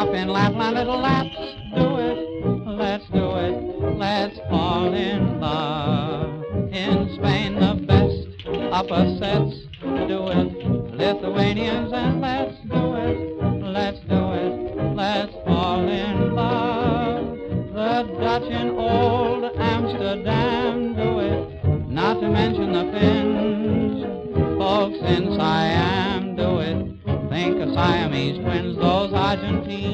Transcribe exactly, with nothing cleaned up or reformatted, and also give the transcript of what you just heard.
up in Lapland, little Laps, do it, let's do it, let's fall in love. In Spain, the best upper sets, do it, Lithuanians, and let's do it, let's do it, let's fall in love. The Dutch in old Amsterdam, do it, not to mention the Finns, folks in Siam, do it, think of Siamese twins, those Argentines.